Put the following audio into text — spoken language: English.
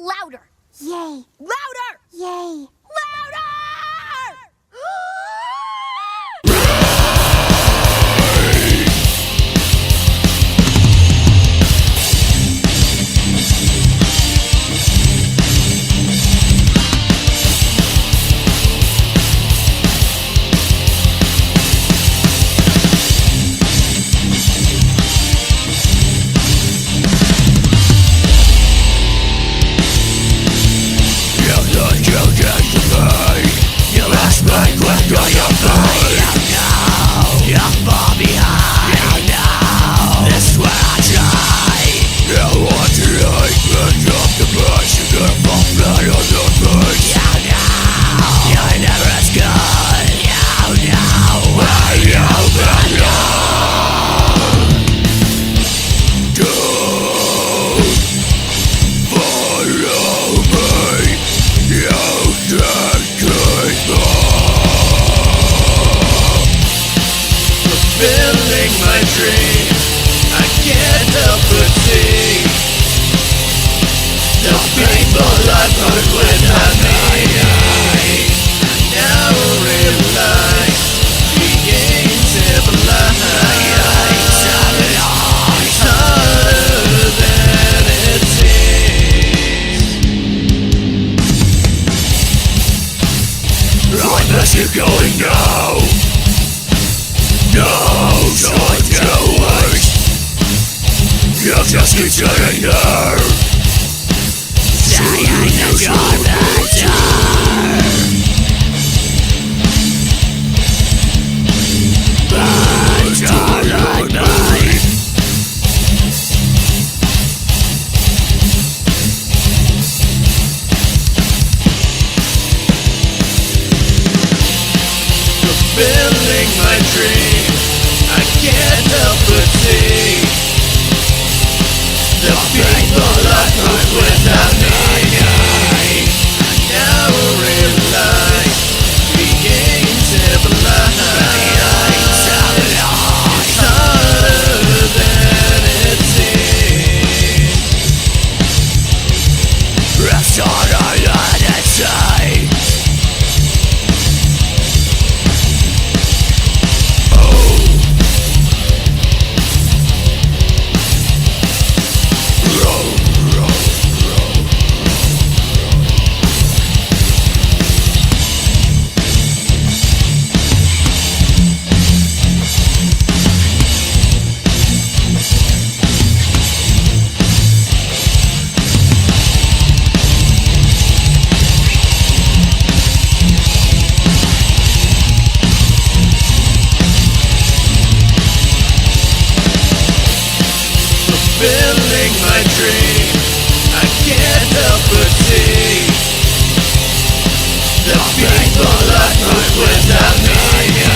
louder. Yay. Louder! Yay. Louder! Fulfilling my dream, I can't help but see the people I've put without me. Now realize being civilized is harder than it seems. I must get going now. No time to waste. You'll just keep saying there. Saying the garbage. Fulfilling my dream, I can't help but see the people I put without me. Now realize being civilized is harder than it seems. It's harder than it seems. Fulfilling my dream, I can't help but see the people I put without me.